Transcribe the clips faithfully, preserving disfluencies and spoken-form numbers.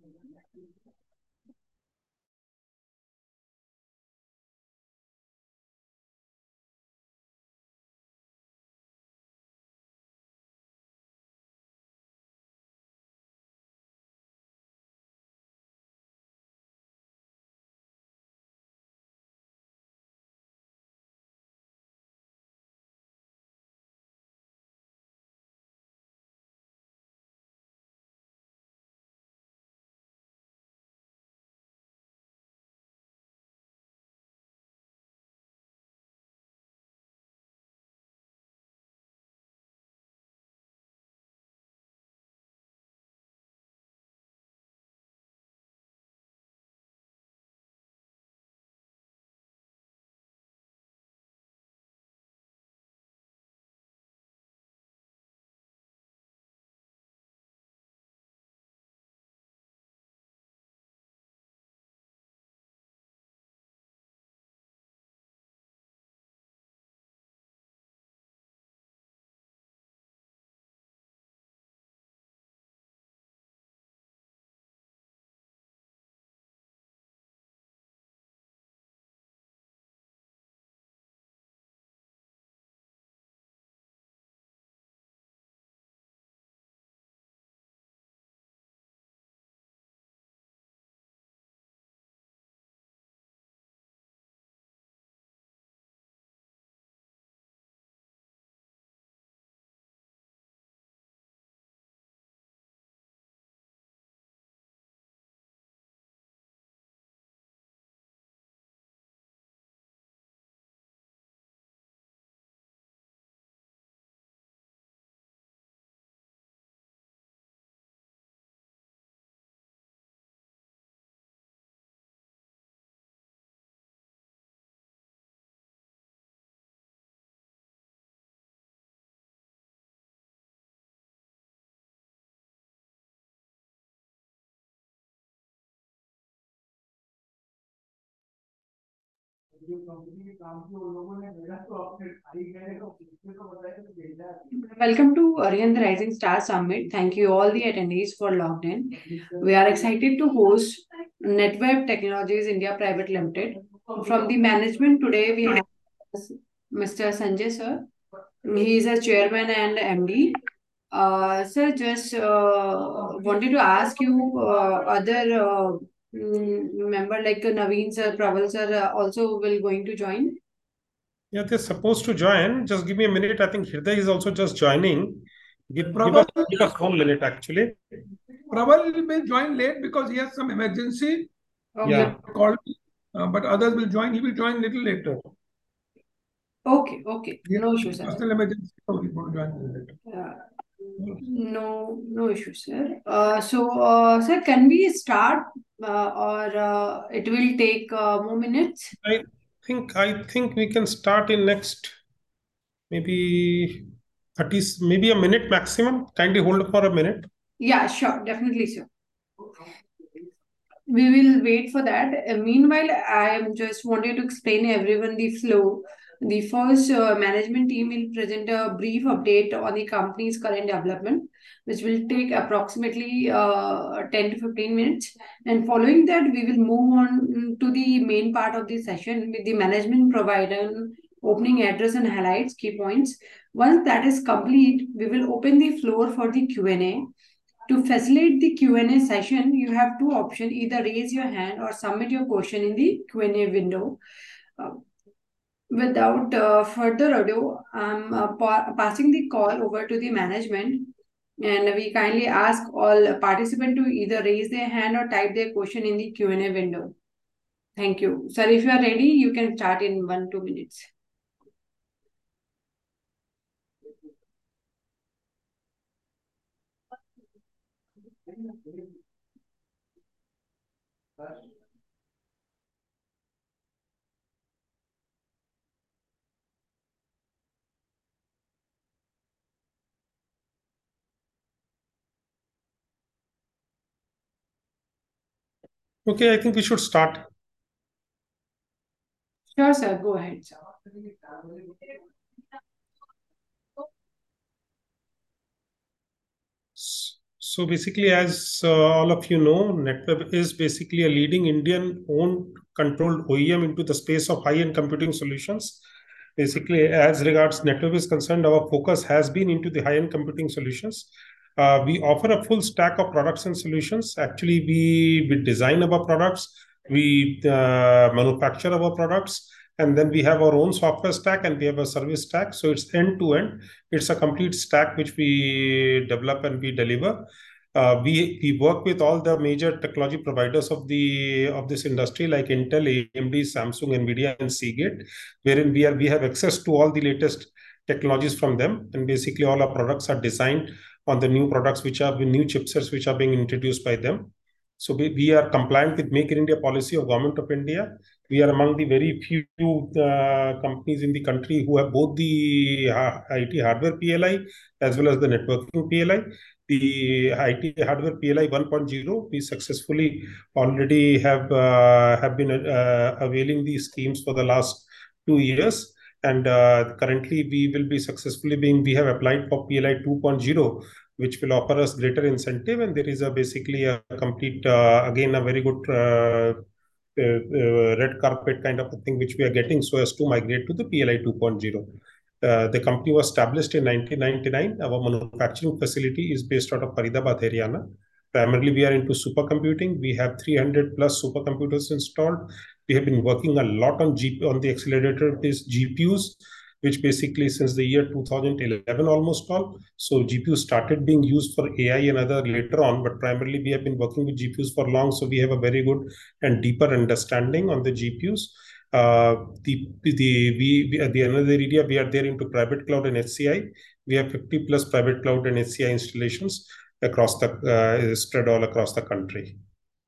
Welcome to Arihant Rising Star Summit. Thank you all the attendees for logged in. We are excited to host NetWeb Technologies India Private Limited. From the management today, we have Mister Sanjay sir. He is a chairman and M D. Uh, sir, just uh, wanted to ask you uh, other uh, mm, member like Naveen sir, Praval sir uh, also will going to join. Yeah, they're supposed to join. Just give me a minute. I think Hriday is also just joining. Give, give us, Prabal, give us one minute, actually. Prabal may join late because he has some emergency. Okay. Yeah. Called, uh, but others will join. He will join little later. Okay, okay. He has No issues, sir. personal emergency, so he will join little later. Uh, no, no issues, sir. Uh, so, uh, sir, can we start uh, or uh, it will take uh, more minutes? I think I think we can start in next maybe thirty, maybe a minute maximum. Kindly hold for a minute. Yeah, sure, definitely, sir. We will wait for that. Uh, meanwhile, I am just wanted to explain everyone the flow. The first uh, management team will present a brief update on the company's current development, which will take approximately uh, ten to fifteen minutes. And following that, we will move on to the main part of the session with the management provider opening address and highlights key points. Once that is complete, we will open the floor for the Q and A. To facilitate the Q and A session, you have two options, either raise your hand or submit your question in the Q and A window. Uh, without uh, further ado, I'm uh, pa- passing the call over to the management, and we kindly ask all participants to either raise their hand or type their question in the Q and A window. Thank you. Sir, if you are ready, you can start in one, two minutes. Okay, I think we should start. Sure, sir. Go ahead, sir. So So basically, as uh, all of you know, NetWeb is basically a leading Indian-owned, controlled O E M into the space of high-end computing solutions. Basically, as regards NetWeb is concerned, our focus has been into the high-end computing solutions. Uh, we offer a full stack of products and solutions. Actually, we, we design our products, we uh, manufacture our products, and then we have our own software stack and we have a service stack. So it's end to end. It's a complete stack which we develop and we deliver. Uh, we we work with all the major technology providers of the of this industry like Intel, A M D, Samsung, Nvidia, and Seagate, wherein we are we have access to all the latest technologies from them, and basically all our products are designed on the new products which are new chipsets which are being introduced by them. So we, we are compliant with Make in India policy of Government of India. We are among the very few uh, companies in the country who have both the uh, I T hardware P L I as well as the networking P L I. The I T hardware P L I one point oh, we successfully already have uh, have been uh, availing these schemes for the last two years. And uh, currently we will be successfully being, we have applied for P L I two point oh, which will offer us greater incentive. And there is a basically a complete, uh, again, a very good uh, uh, uh, red carpet kind of a thing which we are getting so as to migrate to the P L I two point oh. Uh, the company was established in nineteen ninety-nine. Our manufacturing facility is based out of Faridabad, Haryana. Primarily, we are into supercomputing. We have three hundred plus supercomputers installed. We have been working a lot on G on the accelerator-based G P Us, which basically since the year two thousand eleven almost all. So G P Us started being used for A I and other later on, but primarily we have been working with G P Us for long. So we have a very good and deeper understanding on the G P Us. Uh, the the we, we the another area we are there into private cloud and H C I. We have fifty plus private cloud and H C I installations across the uh, spread all across the country.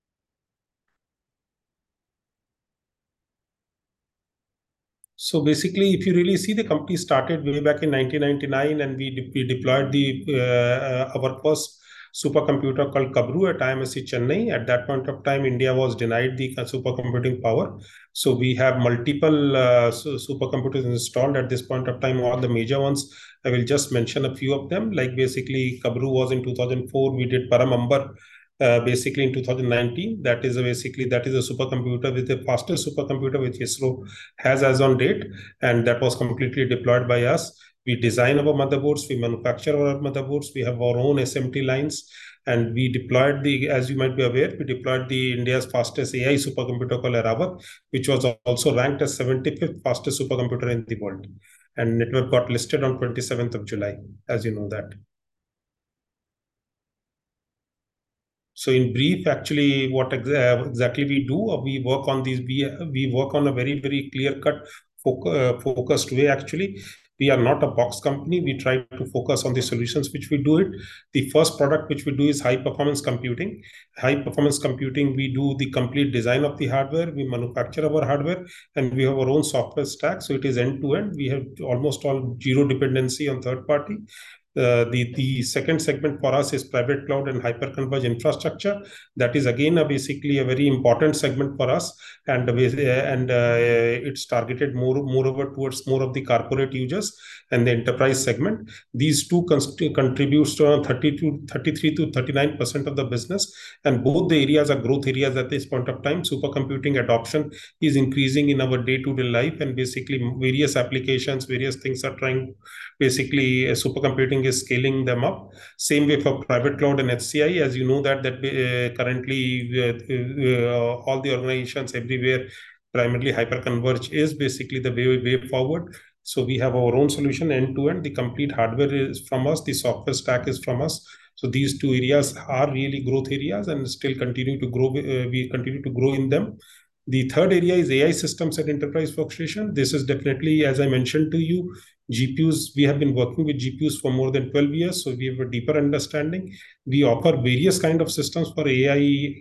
So basically, if you really see, the company started way back in nineteen ninety-nine, and we, de we deployed the uh, our first supercomputer called Kabru at I M S C Chennai. At that point of time, India was denied the supercomputing power. So we have multiple uh, supercomputers installed at this point of time, all the major ones. I will just mention a few of them. Like basically, Kabru was in two thousand four. We did Param Ambar uh, basically in two thousand nineteen. That is a basically, that is a supercomputer with the fastest supercomputer which ISRO has as on date. And that was completely deployed by us. We design our motherboards, we manufacture our motherboards, we have our own S M T lines, and we deployed the, as you might be aware, we deployed the India's fastest A I supercomputer called Airavat, which was also ranked as seventy-fifth fastest supercomputer in the world. And NetWeb got listed on twenty-seventh of July, as you know that. So in brief, actually, what ex uh, exactly we do, uh, we work on these, we, we work on a very, very clear-cut, foc uh, focused way, actually. We are not a box company. We try to focus on the solutions which we do it. The first product which we do is high performance computing. High performance computing, we do the complete design of the hardware. We manufacture our hardware and we have our own software stack. So it is end to end. We have almost all zero dependency on third party. Uh, the, the second segment for us is private cloud and hyperconverged infrastructure. That is again a basically a very important segment for us, and, uh, and uh, it's targeted more moreover towards more of the corporate users and the enterprise segment. These two contributes to around thirty to thirty-three to thirty-nine percent of the business, and both the areas are growth areas at this point of time. Supercomputing adoption is increasing in our day-to-day life, and basically various applications, various things are trying, basically uh, supercomputing is scaling them up. Same way for private cloud and H C I, as you know that that uh, currently uh, uh, all the organizations everywhere, primarily hyperconverged is basically the way, way forward. So we have our own solution end to end. The complete hardware is from us. The software stack is from us. So these two areas are really growth areas and still continue to grow. Uh, we continue to grow in them. The third area is A I systems and enterprise workstation. This is definitely, as I mentioned to you, G P Us. We have been working with G P Us for more than twelve years, so we have a deeper understanding. We offer various kind of systems for A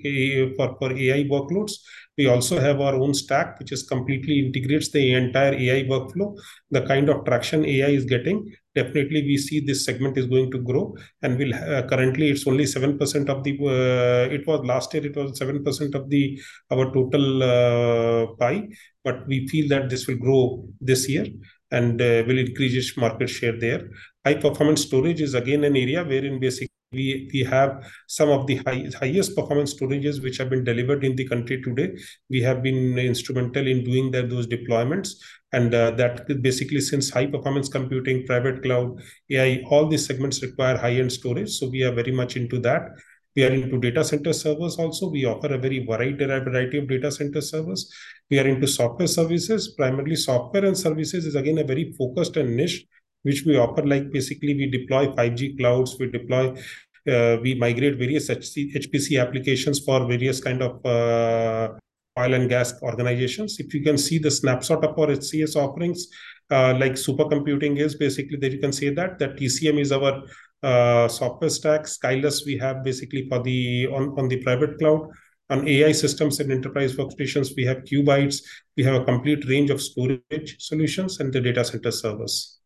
I, for, for A I workloads. We also have our own stack, which is completely integrates the entire A I workflow. The kind of traction A I is getting, definitely we see this segment is going to grow, and will uh, currently it's only seven percent of the, uh, it was last year, it was seven percent of the our total uh, pie, but we feel that this will grow this year and uh, will increase its market share there. High performance storage is again an area wherein basically we, we have some of the high, highest performance storages which have been delivered in the country today. We have been instrumental in doing that, those deployments. And uh, that basically, since high performance computing, private cloud, A I, all these segments require high-end storage. So we are very much into that. We are into data center servers also. We offer a very varied variety of data center servers. We are into software services. Primarily software and services is again a very focused and niche, which we offer. Like basically we deploy five G clouds, we deploy, uh, we migrate various H P C applications for various kind of uh, oil and gas organizations. If you can see the snapshot of our H C S offerings, uh, like supercomputing is basically that you can say that, that T C M is our uh, software stack. Skylus we have basically for the, on, on the private cloud. On A I systems and enterprise workstations, we have Qbytes. We have a complete range of storage solutions and the data center servers.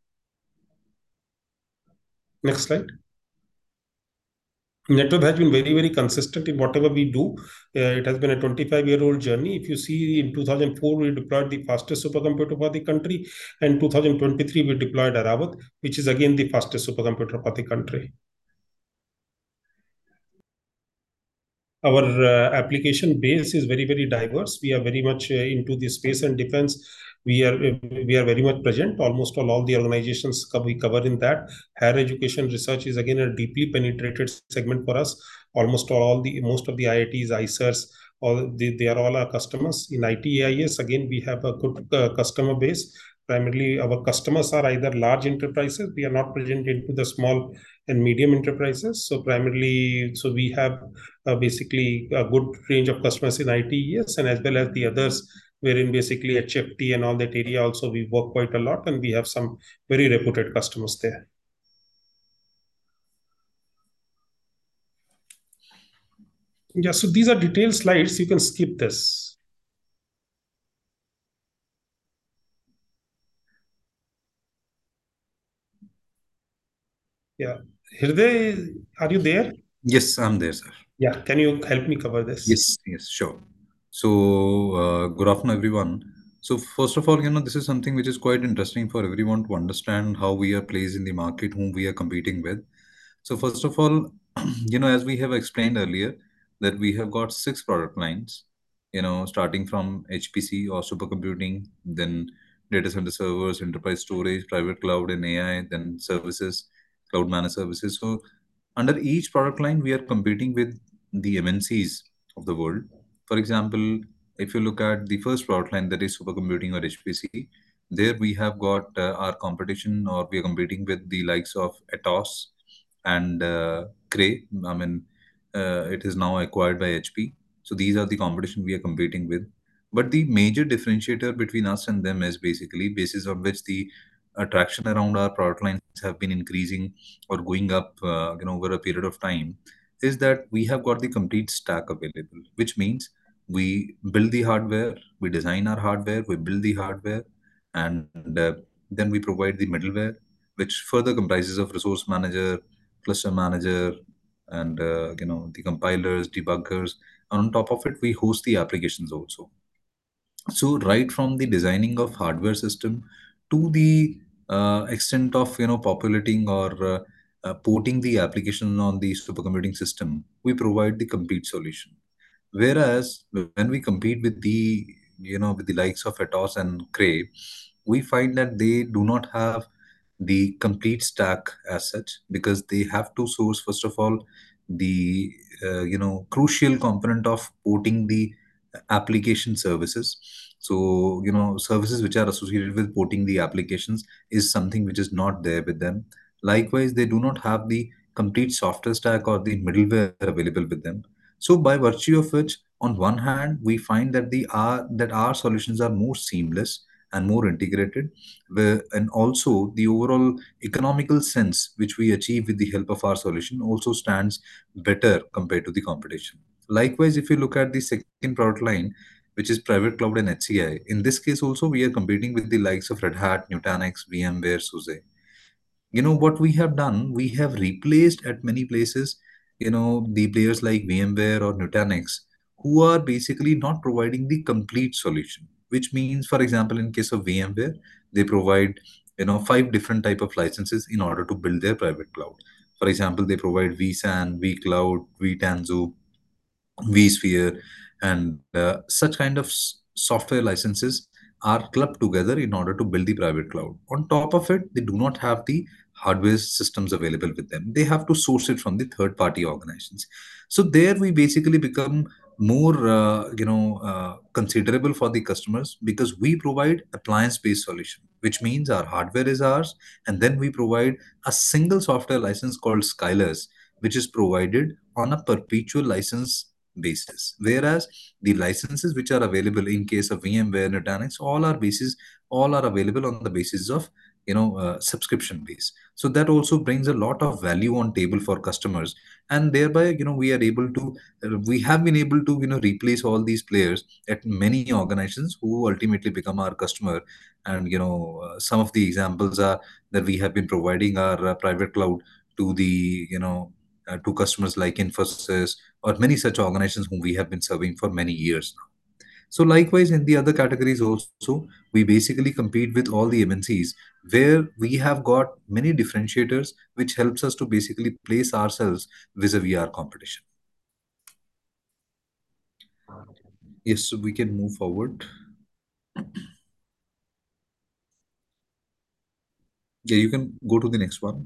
Next slide. NetWeb has been very, very consistent in whatever we do. Uh, it has been a twenty-five-year-old journey. If you see, in two thousand four, we deployed the fastest supercomputer for the country. And two thousand twenty-three, we deployed Aravat, which is again the fastest supercomputer for the country. Our uh, application base is very, very diverse. We are very much uh, into the space and defense. We are we are very much present. Almost all, all the organizations we cover in that. Higher education research is again a deeply penetrated segment for us. Almost all, all the most of the I I Ts, I C E R S, all they, they are all our customers. In I T A I S, again we have a good uh, customer base. Primarily, our customers are either large enterprises. We are not present into the small and medium enterprises. So primarily, so we have uh, basically a good range of customers in I T E S and as well as the others, wherein basically H F T and all that area also we work quite a lot, and we have some very reputed customers there. Yeah, so these are detailed slides. You can skip this. Yeah. Hirday, are you there? Yes, I'm there, sir. Yeah. Can you help me cover this? Yes, yes, sure. So, uh, good afternoon, everyone. So, first of all, you know, this is something which is quite interesting for everyone to understand how we are placed in the market, whom we are competing with. So, first of all, you know, as we have explained earlier, that we have got six product lines, you know, starting from H P C or supercomputing, then data center servers, enterprise storage, private cloud, and A I, then services, cloud managed services. So, under each product line, we are competing with the M N Cs of the world. For example, if you look at the first product line, that is supercomputing or H P C, there we have got uh, our competition, or we are competing with the likes of Atos and uh, Cray. I mean, uh, it is now acquired by H P. So these are the competition we are competing with. But the major differentiator between us and them is basically basis on which the attraction around our product lines have been increasing or going up, uh, you know, over a period of time, is that we have got the complete stack available, which means we build the hardware, we design our hardware, we build the hardware, and uh, then we provide the middleware, which further comprises of resource manager, cluster manager, and uh, you know the compilers, debuggers. And on top of it, we host the applications also. So right from the designing of hardware system to the uh, extent of you know populating or uh, uh, porting the application on the supercomputing system, we provide the complete solution. Whereas when we compete with the you know with the likes of Atos and Cray, we find that they do not have the complete stack as such, because they have to source first of all the uh, you know crucial component of porting the application services. So you know services which are associated with porting the applications is something which is not there with them. Likewise, they do not have the complete software stack or the middleware available with them. So by virtue of which, on one hand, we find that the our that our solutions are more seamless and more integrated, where, and also the overall economical sense which we achieve with the help of our solution also stands better compared to the competition. Likewise, if you look at the second product line, which is private cloud and H C I, in this case also we are competing with the likes of Red Hat, Nutanix, VMware, SUSE. You know what we have done? We have replaced at many places, you know, the players like VMware or Nutanix, who are basically not providing the complete solution. Which means, for example, in case of VMware, they provide you know five different type of licenses in order to build their private cloud. For example, they provide vSAN, vCloud, vTanzu, vSphere, and uh, such kind of s- software licenses are clubbed together in order to build the private cloud. On top of it, they do not have the hardware systems available with them. They have to source it from the third party organizations. So there we basically become more uh, you know uh, considerable for the customers because we provide appliance based solution, which means our hardware is ours, and then we provide a single software license called Skylers, which is provided on a perpetual license basis. Whereas the licenses which are available in case of VMware, Nutanix, all are basis, all are available on the basis of you know uh, subscription base. So that also brings a lot of value on table for customers, and thereby you know we are able to uh, we have been able to you know replace all these players at many organizations who ultimately become our customer. And you know uh, some of the examples are that we have been providing our uh, private cloud to the you know uh, to customers like Infosys or many such organizations whom we have been serving for many years now. So likewise, in the other categories also, we basically compete with all the M N Cs where we have got many differentiators which helps us to basically place ourselves vis-a-vis our competition. Yes, so we can move forward. Yeah, you can go to the next one.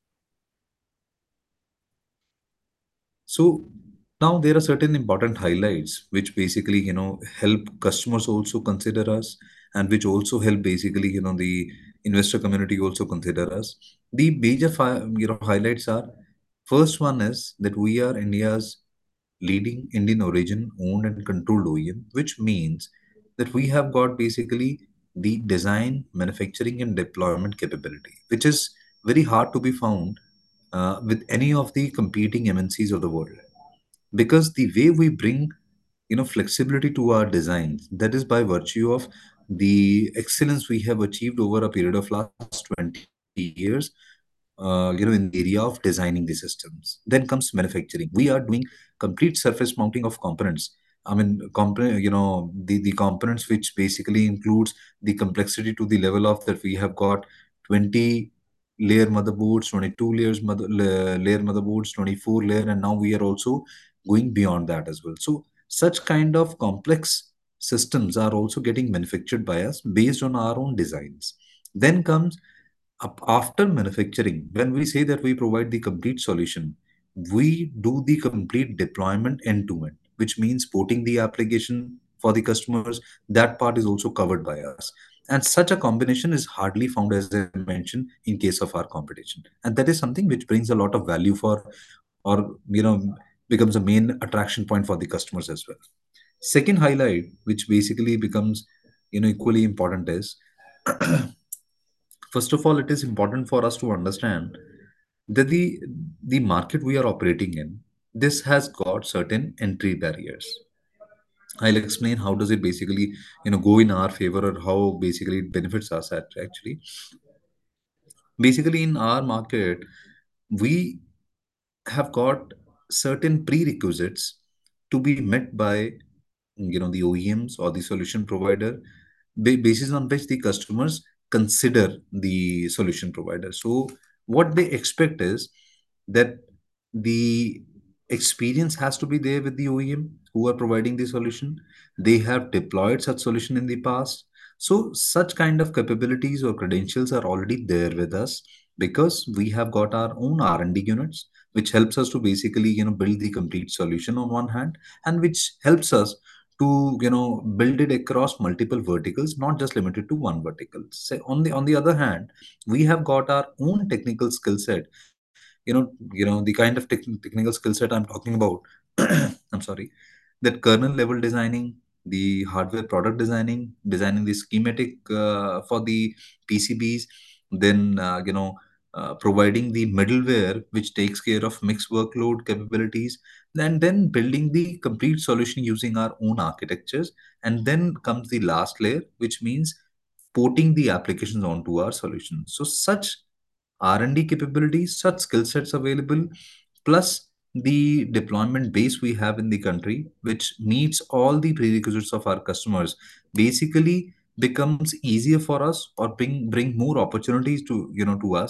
So now there are certain important highlights which basically you know help customers also consider us, and which also help basically you know the investor community also consider us. The major fi- you know highlights are, first one is that we are India's leading Indian origin owned and controlled O E M, which means that we have got basically the design, manufacturing, and deployment capability, which is very hard to be found uh, with any of the competing M N Cs of the world. Because the way we bring you know flexibility to our designs, that is by virtue of the excellence we have achieved over a period of last twenty years uh, you know, in the area of designing the systems. Then comes manufacturing. We are doing complete surface mounting of components. I mean, comp- you know, the, the components which basically includes the complexity to the level of that we have got twenty layer motherboards, twenty-two layers mother, la- layer motherboards, twenty-four layer, and now we are also going beyond that as well. So such kind of complex systems are also getting manufactured by us based on our own designs. Then comes up after manufacturing, when we say that we provide the complete solution, we do the complete deployment end to end, which means porting the application for the customers. That part is also covered by us. And such a combination is hardly found, as I mentioned, in case of our competition. And that is something which brings a lot of value for, or, you know, becomes a main attraction point for the customers as well. Second highlight, which basically becomes, you know, equally important is, first of all, it is important for us to understand that the the market we are operating in, this has got certain entry barriers. I'll explain how does it basically you know go in our favor, or how basically it benefits us at actually. Basically, in our market, we have got certain prerequisites to be met by you know the O E Ms or the solution provider, ba- basis on which the customers consider the solution provider. So what they expect is that the experience has to be there with the O E M who are providing the solution. They have deployed such solution in the past. So such kind of capabilities or credentials are already there with us, because we have got our own R and D units, which helps us to basically you know build the complete solution on one hand, and which helps us to you know build it across multiple verticals, not just limited to one vertical. Say on the on the other hand, we have got our own technical skill set. You know, you know the kind of tech technical skill set I'm talking about. I'm sorry, that kernel level designing, the hardware product designing, designing the schematic uh, for the P C Bs, then uh, you know uh, providing the middleware which takes care of mixed workload capabilities, and then building the complete solution using our own architectures. And then comes the last layer, which means porting the applications onto our solution. So such R and D capabilities, such skill sets available, plus the deployment base we have in the country, which meets all the prerequisites of our customers, basically becomes easier for us, or bring bring more opportunities to you know to us,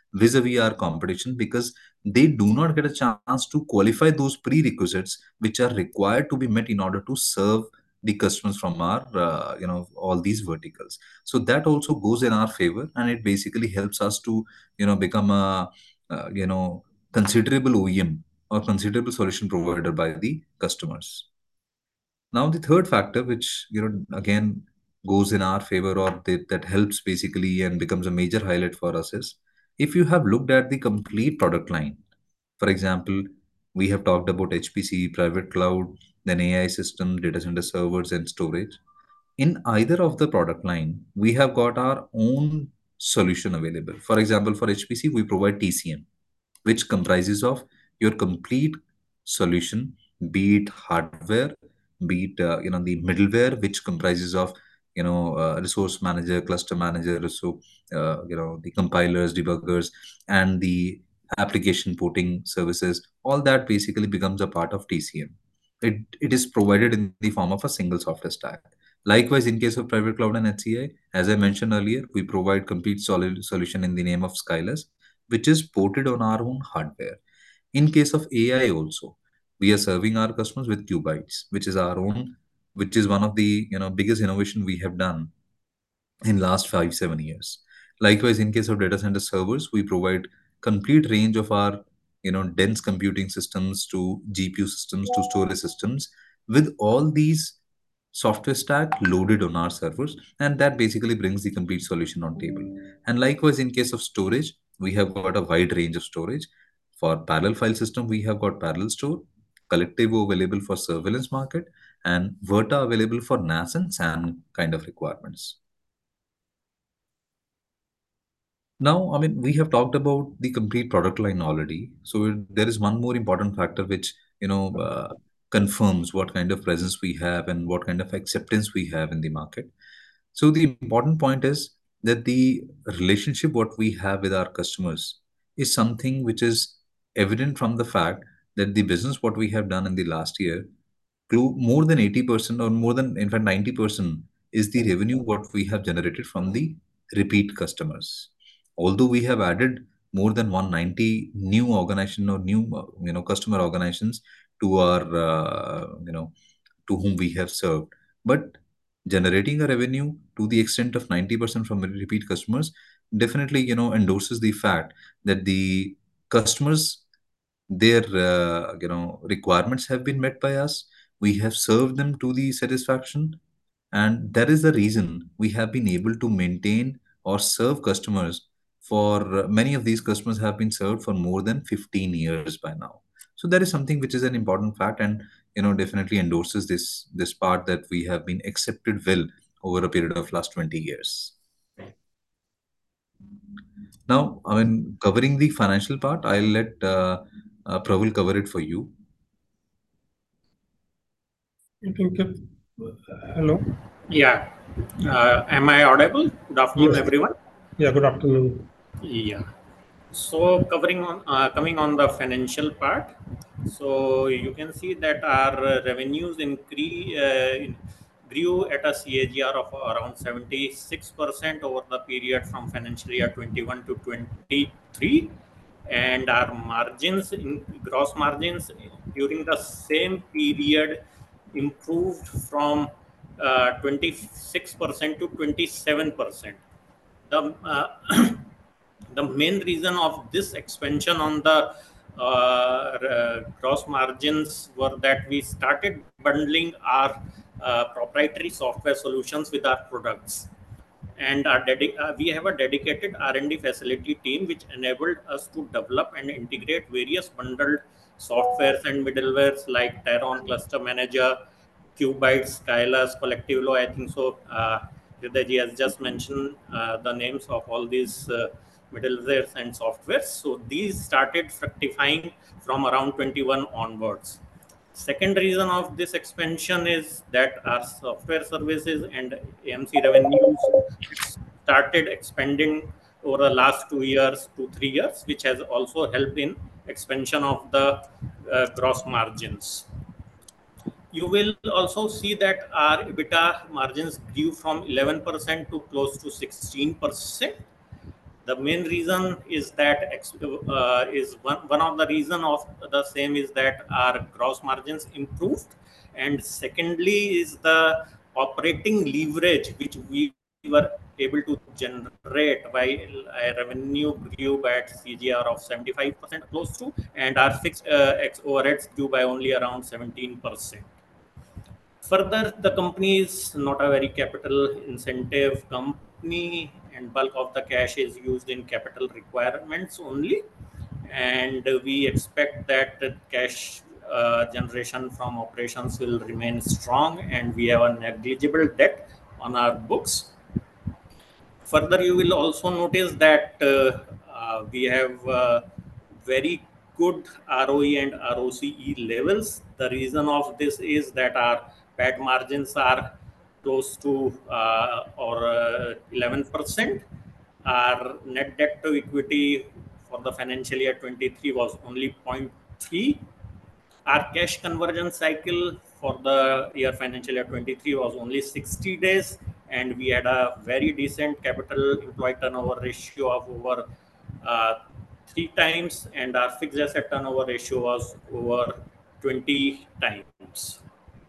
vis-a-vis our competition, because they do not get a chance to qualify those prerequisites which are required to be met in order to serve the customers from our uh, you know all these verticals. So that also goes in our favor, and it basically helps us to you know become a uh, you know considerable O E M or considerable solution provider by the customers. Now, the third factor, which you know again goes in our favor, or that, that helps basically and becomes a major highlight for us, is if you have looked at the complete product line. For example, we have talked about H P C, private cloud, then A I system, data center servers, and storage. In either of the product line, we have got our own solution available. For example, for H P C, we provide T C M, which comprises of your complete solution, be it hardware, be it uh, you know the middleware, which comprises of you know uh, resource manager, cluster manager, so uh, you know the compilers, debuggers, and the application porting services. All that basically becomes a part of T C M. It, it is provided in the form of a single software stack. Likewise, in case of private cloud and H C I, as I mentioned earlier, we provide complete solid solution in the name of Skylus, which is ported on our own hardware. In case of A I also, we are serving our customers with Qbytes, which is our own, which is one of the you know biggest innovation we have done in last five seven years. Likewise, in case of data center servers, we provide complete range of our you know dense computing systems to G P U systems to storage systems, with all these software stack loaded on our servers, and that basically brings the complete solution on table. And likewise, in case of storage, we have got a wide range of storage. For parallel file system, we have got parallel store, Collectivo available for surveillance market, and Verta available for N A S and S A N kind of requirements. Now, I mean, we have talked about the complete product line already. So there is one more important factor which, you know, uh, confirms what kind of presence we have and what kind of acceptance we have in the market. So the important point is that the relationship what we have with our customers is something which is evident from the fact that the business what we have done in the last year, clo- more than eighty percent or more than, in fact, ninety percent is the revenue what we have generated from the repeat customers. Although we have added more than one hundred ninety new organization or new uh, you know customer organizations to our uh, you know to whom we have served, but generating a revenue to the extent of ninety percent from repeat customers definitely you know endorses the fact that the customers, their uh, you know requirements have been met by us. We have served them to the satisfaction, and that is the reason we have been able to maintain or serve customers. For uh, many of these customers have been served for more than fifteen years by now. So that is something which is an important fact, and you know definitely endorses this this part that we have been accepted well over a period of last twenty years. Now, I mean, covering the financial part, I'll let uh, uh, Pravul cover it for you. You can keep. Hello. Yeah. Uh, am I audible? Good afternoon, Yes. everyone. Yeah. Good afternoon. Yeah. So covering on uh, coming on the financial part, so you can see that our uh, revenues increase uh, grew at a C A G R of around seventy-six percent over the period from financial year twenty-one to twenty-three, and our margins, in gross margins during the same period improved from uh, twenty-six percent to twenty-seven percent. The uh, the main reason of this expansion on the uh, uh, gross margins were that we started bundling our uh, proprietary software solutions with our products, and our dedi- uh, we have a dedicated R and D facility team which enabled us to develop and integrate various bundled softwares and middlewares like Tyron Cluster Manager, Qbytes, Skylus, Collectivelo. I think so. Uh, Hridaji has just mentioned uh, the names of all these uh, middlewares and softwares. So these started fructifying from around twenty-one onwards. Second reason of this expansion is that our software services and A M C revenues started expanding over the last two years, two, three years, which has also helped in expansion of the uh, gross margins. You will also see that our EBITDA margins grew from eleven percent to close to sixteen percent. The main reason is that uh, is one, one of the reason of the same is that our gross margins improved, and secondly is the operating leverage which we were able to generate while uh, revenue grew by C G R of seventy-five percent close to, and our fixed uh, ex overheads grew by only around seventeen percent. Further, the company is not a very capital incentive company, and bulk of the cash is used in capital requirements only. And we expect that the cash uh, generation from operations will remain strong, and we have a negligible debt on our books. Further, you will also notice that uh, uh, we have uh, very good R O E and R O C E levels. The reason of this is that our P A T margins are close to uh, or uh, eleven percent. Our net debt to equity for the financial year twenty-three was only zero point three. Our cash conversion cycle for the year financial year twenty-three was only sixty days, and we had a very decent capital employed turnover ratio of over uh, three times, and our fixed asset turnover ratio was over twenty times.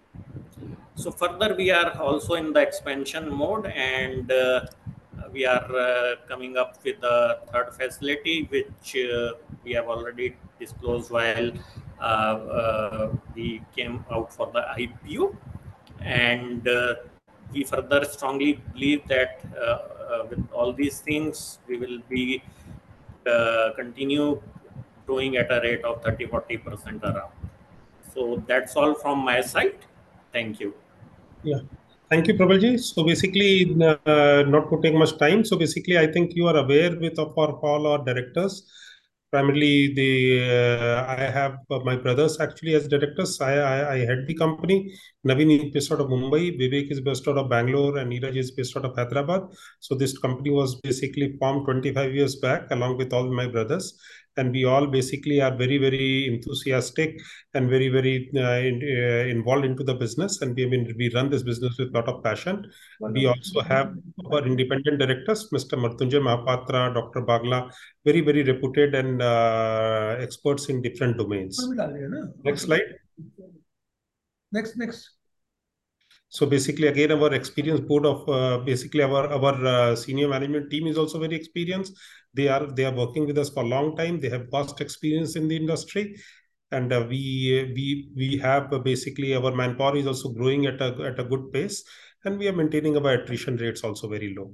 So further, we are also in the expansion mode, and uh, we are uh, coming up with the third facility, which uh, we have already disclosed while uh, uh, we came out for the I P O. And uh, we further strongly believe that uh, uh, with all these things, we will be uh, continue growing at a rate of thirty to forty percent around. So that's all from my side. Thank you. Yeah. Thank you, Prabal. So basically, uh, not to take much time. So basically, I think you are aware with of our all our directors. Primarily, the uh, I have uh, my brothers actually as directors. I, I I head the company. Naveen is based out of Mumbai. Vivek is based out of Bangalore, and Neeraj is based out of Hyderabad. So this company was basically formed twenty-five years back, along with all my brothers. And we all basically are very, very enthusiastic and very, very uh, in, uh, involved into the business. And we have been, we run this business with a lot of passion. We also have our independent directors, Mister Mrityunjay Mahapatra, Doctor Bagla, very, very reputed and uh, experts in different domains. Next slide. Next, next. So basically, again, our experienced board of uh, basically our our uh, senior management team is also very experienced. They are they are working with us for a long time. They have vast experience in the industry, and uh, we we we have uh, basically our manpower is also growing at a at a good pace, and we are maintaining our attrition rates also very low.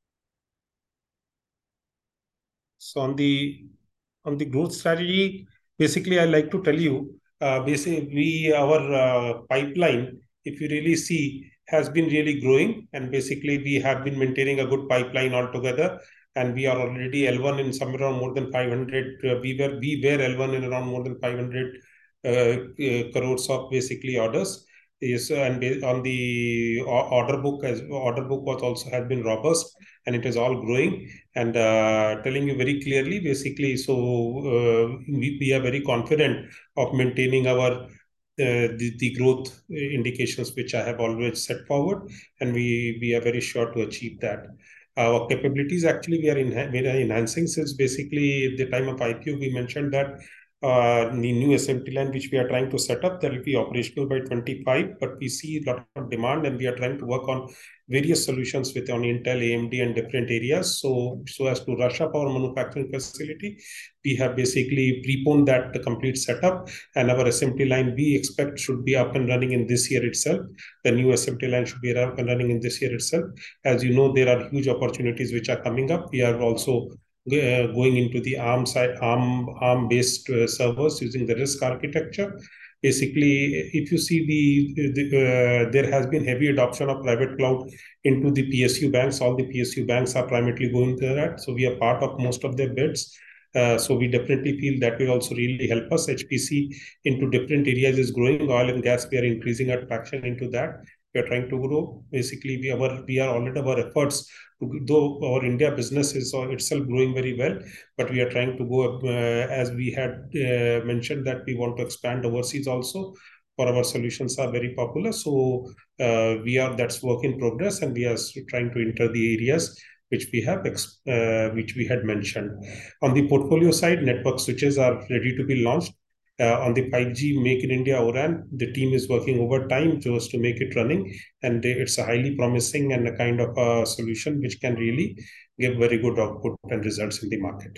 So on the on the growth strategy, basically, I like to tell you, uh, basically we our uh, pipeline, if you really see, has been really growing, and basically we have been maintaining a good pipeline altogether, and we are already L one in somewhere around more than five hundred. Uh, we were we were L one in around more than five hundred uh, uh, crores of basically orders. Yes, and on the order book, as order book was also has been robust, and it is all growing. And uh, telling you very clearly, basically, so uh, we, we are very confident of maintaining our uh, the, the growth indications which I have always set forward, and we we are very sure to achieve that. Our capabilities actually we are in we are enhancing since basically at the time of I P O we mentioned that uh, the new S M T line which we are trying to set up that will be operational by twenty-five, but we see a lot of demand and we are trying to work on various solutions with on Intel, A M D and different areas. So, so as to rush up our manufacturing facility, we have basically preponed that the complete setup, and our S M T line we expect should be up and running in this year itself. The new S M T line should be up and running in this year itself. As you know, there are huge opportunities which are coming up. We are also uh, going into the ARM side, ARM ARM based uh, servers using the RISC architecture. Basically, if you see the, the uh, there has been heavy adoption of private cloud into the P S U banks. All the P S U banks are primarily going to that. So we are part of most of their bids. Uh, so we definitely feel that will also really help us. H P C into different areas is growing. Oil and gas, we are increasing our traction into that. We are trying to grow. Basically, we are, we are already our efforts, to, though our India business is itself growing very well, but we are trying to go, uh, as we had uh, mentioned, that we want to expand overseas also, for our solutions are very popular. So uh, we are, that's work in progress, and we are trying to enter the areas which we have uh, which we had mentioned. On the portfolio side, network switches are ready to be launched. Uh, on the five G Make in India O RAN, the team is working overtime just to make it running, and it's a highly promising and a kind of a solution which can really give very good output and results in the market.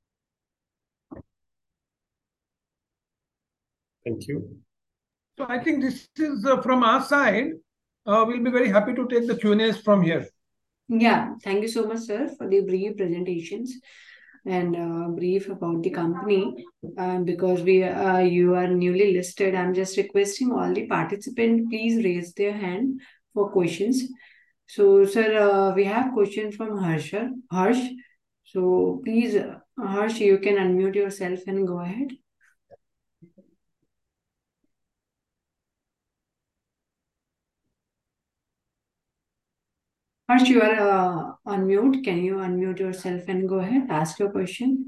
Thank you. So I think this is uh, from our side. Uh, we'll be very happy to take the Q and A's from here. Yeah, thank you so much, sir, for the brief presentations and uh, brief about the company. Uh, because we uh, you are newly listed, I'm just requesting all the participants please raise their hand for questions. So, sir, uh, we have question from Harsha. Harsh. So, please, uh, Harsh, you can unmute yourself and go ahead. Harsh, you are uh, on mute. Can you unmute yourself and go ahead? Ask your question.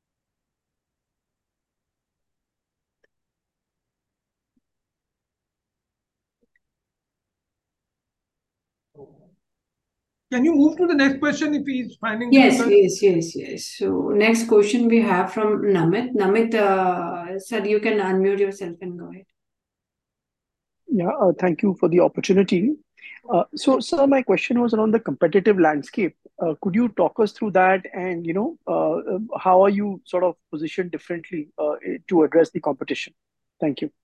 Can you move to the next question if he is finding Yes, difficult? yes, yes, yes. So, next question we have from Namit. Namit, uh, sir, you can unmute yourself and go ahead. Yeah, uh, thank you for the opportunity. Uh, so, sir, my question was around the competitive landscape. Uh, could you talk us through that, and you know, uh, uh, how are you sort of positioned differently uh, to address the competition? Thank you.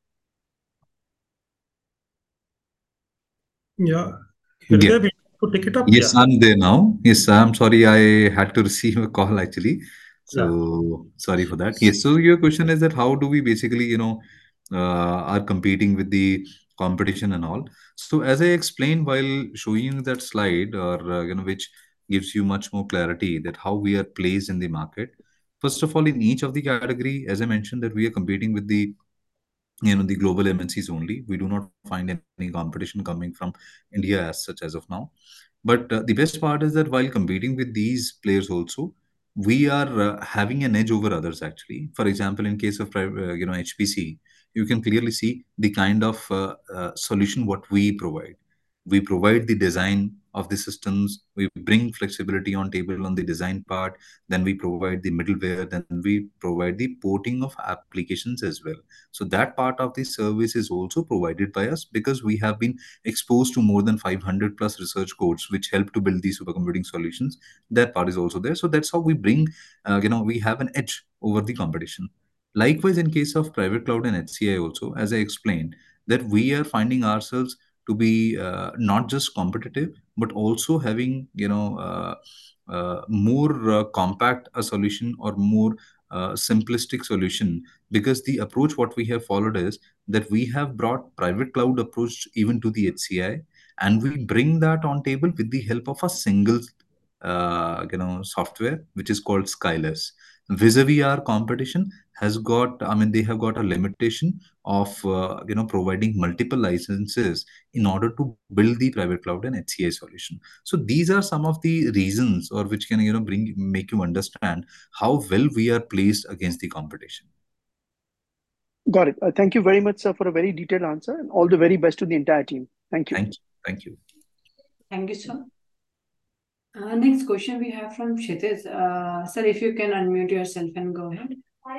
Yeah. Yeah. Hirdev, to take it up? Yes, Yeah. I'm there now. Yes, I'm sorry, I had to receive a call actually. So sorry for that. Yes, so your question is that how do we basically, you know, uh, are competing with the competition and all. So as I explained while showing you that slide, or uh, you know, which gives you much more clarity that how we are placed in the market. First of all, in each of the category, as I mentioned, that we are competing with the you know the global M N Cs only. We do not find any competition coming from India as such as of now. But uh, the best part is that while competing with these players also, we are uh, having an edge over others actually. For example, in case of pri- uh, you know H P C, you can clearly see the kind of uh, uh, solution what we provide. We provide the design of the systems. We bring flexibility on table on the design part. Then we provide the middleware. Then we provide the porting of applications as well. So that part of the service is also provided by us because we have been exposed to more than five hundred plus research codes which help to build these supercomputing solutions. That part is also there. So that's how we bring, uh, you know, we have an edge over the competition. Likewise, in case of private cloud and H C I also, as I explained, that we are finding ourselves to be uh, not just competitive, but also having, you know, uh, uh, more uh, compact a solution or more uh, simplistic solution, because the approach what we have followed is that we have brought private cloud approach even to the H C I, and we bring that on table with the help of a single uh, you know software which is called Skyless. Vis-a-vis our competition has got, I mean, they have got a limitation of uh, you know providing multiple licenses in order to build the private cloud and H C I solution. So these are some of the reasons, or which can you know bring make you understand how well we are placed against the competition. Got it. Uh, thank you very much, sir, for a very detailed answer, and all the very best to the entire team. Thank you. Thank you. Thank you. Thank you, sir. Uh, next question we have from Kshitij. Uh, sir, if you can unmute yourself and go ahead.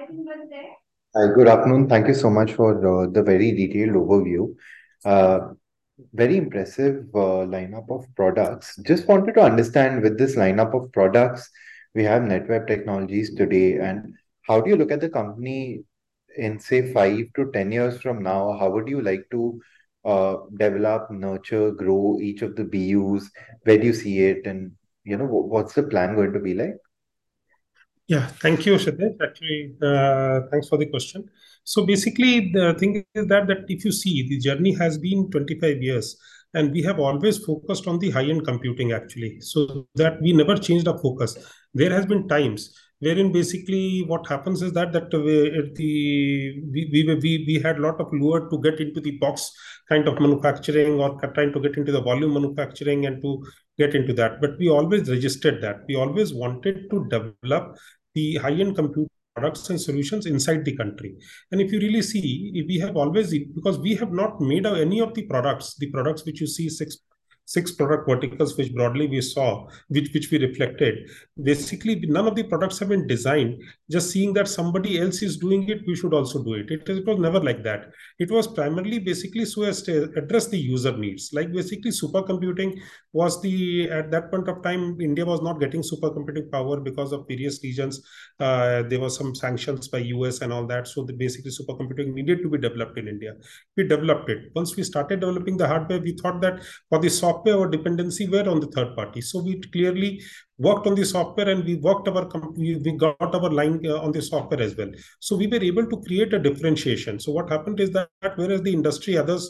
Hi, good afternoon. Thank you so much for uh, the very detailed overview. Uh, very impressive uh, lineup of products. Just wanted to understand, with this lineup of products, we have NetWeb Technologies today, and how do you look at the company in, say, five to ten years from now? How would you like to uh, develop, nurture, grow each of the B Us? Where do you see it? And, you know, wh- what's the plan going to be like? Yeah, thank you, Kshitij. Actually, uh, thanks for the question. So basically, the thing is that that if you see, the journey has been twenty-five years, and we have always focused on the high-end computing actually, so that we never changed our focus. There has been times wherein basically what happens is that that we, the we, we we we had a lot of lure to get into the box kind of manufacturing, or trying to get into the volume manufacturing and to get into that. But we always registered that. We always wanted to develop the high-end computer products and solutions inside the country. And if you really see, we have always, because we have not made any of the products, the products which you see, six six product verticals which broadly we saw, which, which we reflected. Basically, none of the products have been designed just seeing that somebody else is doing it, we should also do it. It, it was never like that. It was primarily basically so as to address the user needs. Like basically supercomputing was the, at that point of time, India was not getting supercomputing power because of various reasons. Uh, there was some sanctions by U S and all that. So the basically supercomputing needed to be developed in India. We developed it. Once we started developing the hardware, we thought that for the software, our dependency were on the third party. So we clearly worked on the software and we worked our we, we got our line uh, on the software as well. So we were able to create a differentiation. So what happened is that whereas the industry others,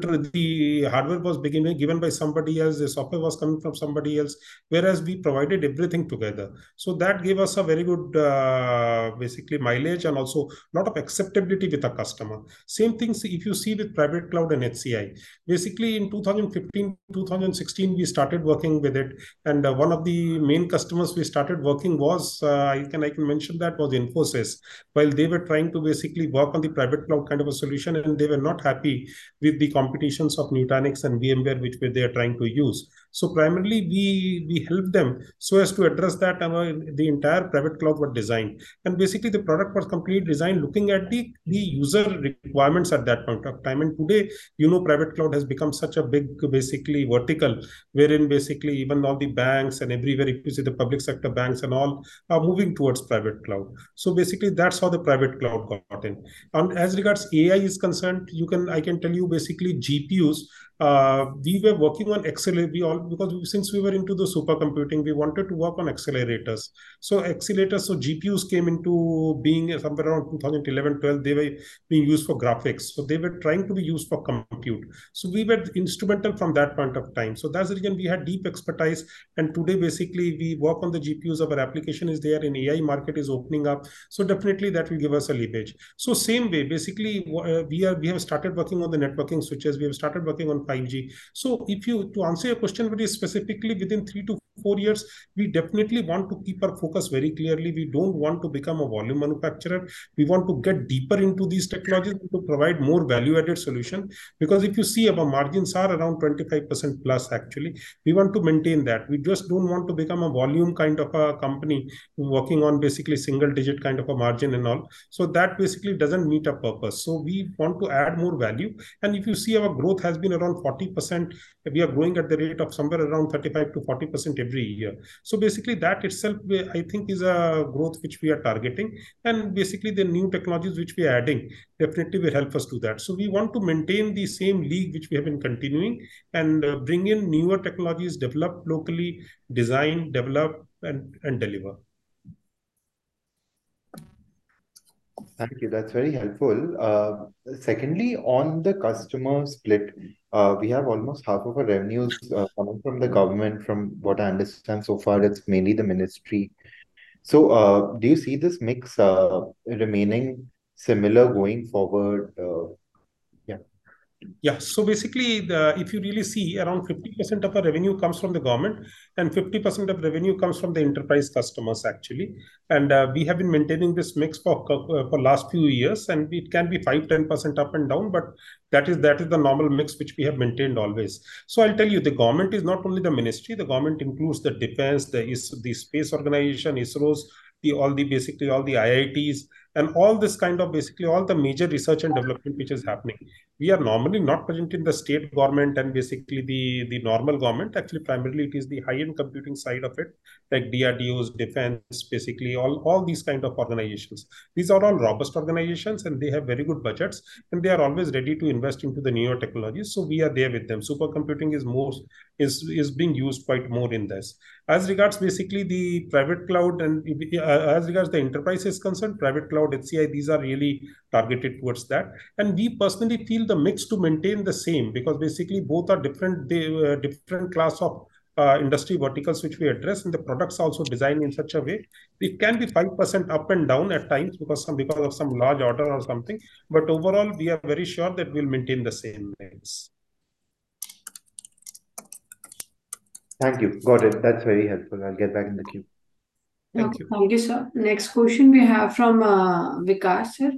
the hardware was beginning given by somebody else, the software was coming from somebody else, whereas we provided everything together. So that gave us a very good uh, basically mileage and also a lot of acceptability with the customer. Same things if you see with private cloud and H C I. Basically in two thousand fifteen, two thousand sixteen, we started working with it. And uh, one of the main customers we started working was, uh, I can I can mention that was Infosys. While they were trying to basically work on the private cloud kind of a solution, and they were not happy with the competitions of Nutanix and VMware, which they are trying to use. So primarily, we we helped them so as to address that. Uh, the entire private cloud was designed, and basically the product was completely designed looking at the the user requirements at that point of time. And today, you know, private cloud has become such a big basically vertical, wherein basically even all the banks and everywhere, if you see the public sector banks and all are moving towards private cloud. So basically, that's how the private cloud got in. And as regards A I is concerned, you can I can tell you basically G P Us. Uh, we were working on accelerator. We all because we, since we were into the supercomputing, we wanted to work on accelerators. So accelerators, so G P Us came into being somewhere around two thousand eleven, twelve. They were being used for graphics. So they were trying to be used for compute. So we were instrumental from that point of time. So that's the reason we had deep expertise. And today, basically, we work on the G P Us. Our application is there, and A I market is opening up. So definitely that will give us a leverage. So same way, basically, uh, we are we have started working on the networking switches. We have started working on five G. So if you, to answer your question very specifically, within three to four years, we definitely want to keep our focus very clearly. We don't want to become a volume manufacturer. We want to get deeper into these technologies and to provide more value-added solution. Because if you see, our margins are around twenty-five percent plus actually. We want to maintain that. We just don't want to become a volume kind of a company working on basically single-digit kind of a margin and all. So that basically doesn't meet our purpose. So we want to add more value. And if you see, our growth has been around forty percent. We are growing at the rate of somewhere around thirty-five to forty percent every year. So basically that itself, I think, is a growth which we are targeting. And basically the new technologies which we are adding definitely will help us do that. So we want to maintain the same league which we have been continuing and uh, bring in newer technologies, develop locally, design, develop, and, and deliver. Thank you. That's very helpful. Uh, secondly, on the customer split, uh, we have almost half of our revenues uh, coming from the government. From what I understand so far, it's mainly the ministry. So uh, do you see this mix uh, remaining similar going forward? Uh, yeah. Yeah, so basically, the, if you really see, around fifty percent of our revenue comes from the government and fifty percent of revenue comes from the enterprise customers, actually. And uh, we have been maintaining this mix for uh, for last few years, and it can be five to ten percent up and down, but that is that is the normal mix which we have maintained always. So I'll tell you, the government is not only the ministry, the government includes the defense, the, the space organization, ISROs, the all the basically all the I I Ts, and all this kind of basically all the major research and development which is happening. We are normally not present in the state government and basically the, the normal government. Actually, primarily it is the high-end computing side of it, like D R D Os, defense, basically all, all these kind of organizations. These are all robust organizations and they have very good budgets and they are always ready to invest into the newer technologies. So we are there with them. Supercomputing is more is, is being used quite more in this. As regards basically the private cloud and uh, as regards the enterprise is concerned, private cloud, H C I, these are really targeted towards that. And we personally feel the mix to maintain the same because basically both are different, they, uh, different class of uh, industry verticals which we address, and the products are also designed in such a way. It can be five percent up and down at times because some because of some large order or something. But overall, we are very sure that we'll maintain the same mix. Thank you. Got it. That's very helpful. I'll get back in the queue. Thank okay, you. Thank you, sir. Next question we have from uh, Vikas, sir.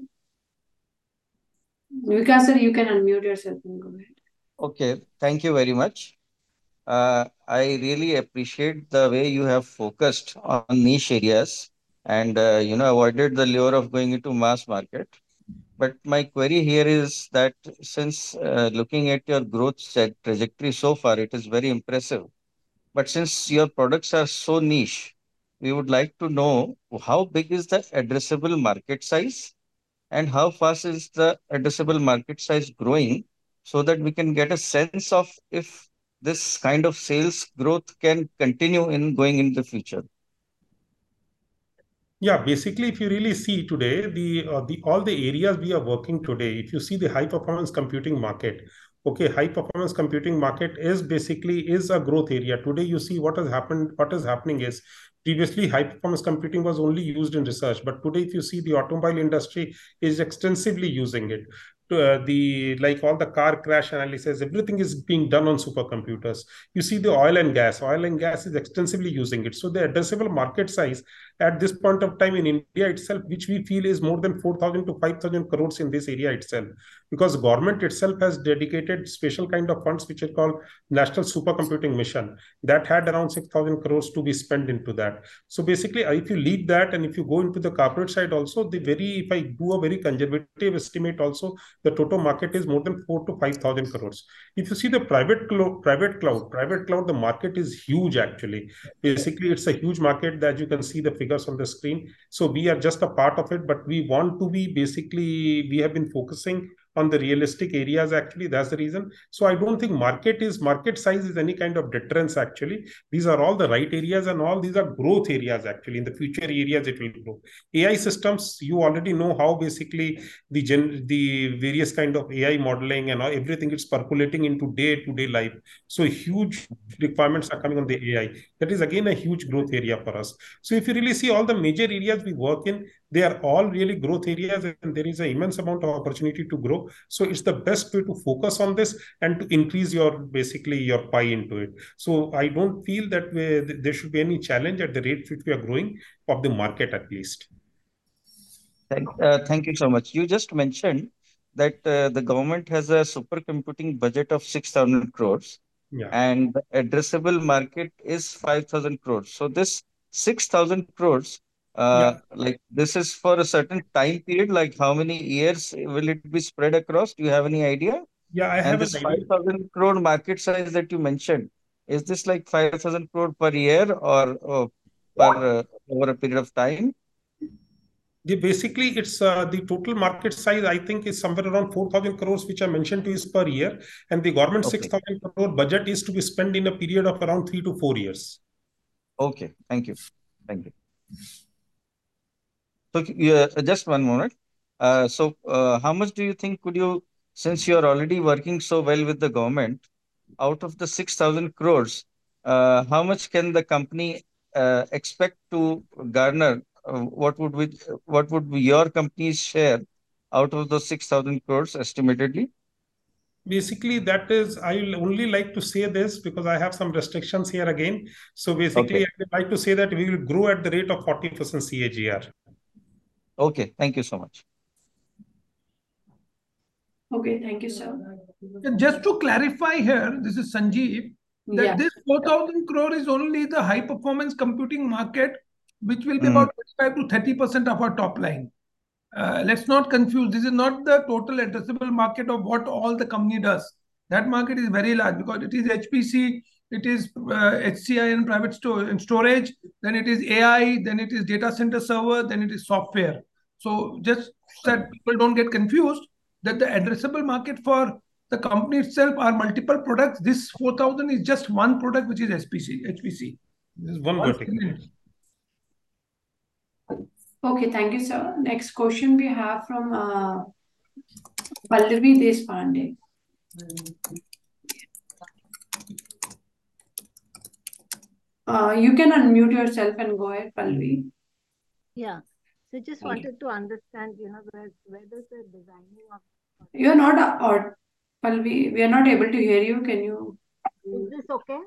Vikas, sir, you can unmute yourself and go ahead. Okay, thank you very much. uh, I really appreciate the way you have focused on niche areas and uh, you know avoided the lure of going into mass market. But my query here is that since uh, looking at your growth tra- trajectory so far, it is very impressive. But since your products are so niche, we would like to know how big is the addressable market size and how fast is the addressable market size growing so that we can get a sense of if this kind of sales growth can continue in going in the future. Yeah, basically, if you really see today, the uh, the all the areas we are working today, if you see the high performance computing market, okay, high performance computing market is basically is a growth area. Today, you see what has happened. What is happening is previously high performance computing was only used in research, but today, if you see the automobile industry is extensively using it. Uh, the like all the car crash analysis, everything is being done on supercomputers. You see the oil and gas, oil and gas is extensively using it. So the addressable market size at this point of time in India itself, which we feel is more than four thousand to five thousand crores in this area itself, because government itself has dedicated special kind of funds which are called National Supercomputing Mission that had around six thousand crores to be spent into that. So basically, if you leave that and if you go into the corporate side also, the very if I do a very conservative estimate also, the total market is more than four to five thousand crores. If you see the private cloud, private cloud, private cloud, the market is huge actually. Basically, it's a huge market that you can see the figures on the screen. So we are just a part of it, but we want to be basically, we have been focusing on the realistic areas actually. That's the reason. So I don't think market is market size is any kind of deterrence actually. These are all the right areas and all these are growth areas actually. In the future areas it will grow. A I systems, you already know how basically the gen the various kind of A I modeling and all, everything is percolating into day-to-day life. So huge requirements are coming on the A I. That is again a huge growth area for us. So if you really see all the major areas we work in, they are all really growth areas and there is an immense amount of opportunity to grow. So it's the best way to focus on this and to increase your basically your pie into it. So I don't feel that we, there should be any challenge at the rate which we are growing of the market at least. Thank, uh, thank you so much. You just mentioned that uh, the government has a supercomputing budget of six thousand crores Yeah. and the addressable market is five thousand crores. So this six thousand crores, uh, Yeah. like this is for a certain time period, like how many years will it be spread across? Do you have any idea? Yeah, I And have an this idea. five thousand crore market size that you mentioned, is this like five thousand crore per year or, or per uh, over a period of time? The basically it's uh, the total market size I think is somewhere around four thousand crores, which I mentioned to you is per year, and the government Okay. six thousand crore budget is to be spent in a period of around three to four years. Okay. Thank you. Thank you. So yeah, just one moment. Uh, so uh, how much do you think could you, since you are already working so well with the government, out of the six thousand crores, uh, how much can the company uh, expect to garner? Uh, what would be what would be your company's share out of those six thousand crores estimatedly? Basically, that is, I will only like to say this because I have some restrictions here again. So basically, Okay. I would like to say that we will grow at the rate of forty percent C A G R. Okay. Thank you so much. Okay, thank you, sir. And just to clarify here, this is Sanjeev, that Yeah. this four thousand crore is only the high performance computing market, which will be Mm. about twenty-five to thirty percent of our top line. Uh, let's not confuse. This is not the total addressable market of what all the company does. That market is very large because it is H P C, it is uh, H C I and private sto- and storage, then it is A I, then it is data center server, then it is software. So just that people don't get confused that the addressable market for the company itself are multiple products. This four thousand is just one product, which is H P C. H P C. This is one One vertical. segment. Okay, thank you, sir. Next question we have from uh, Pallavi Deshpande. Uh, you can unmute yourself and go ahead, Pallavi. Yeah. So just Okay. wanted to understand, you know, where, where does the designing of You are not, uh, or Pallavi, we are not able to hear you. Can you is this okay?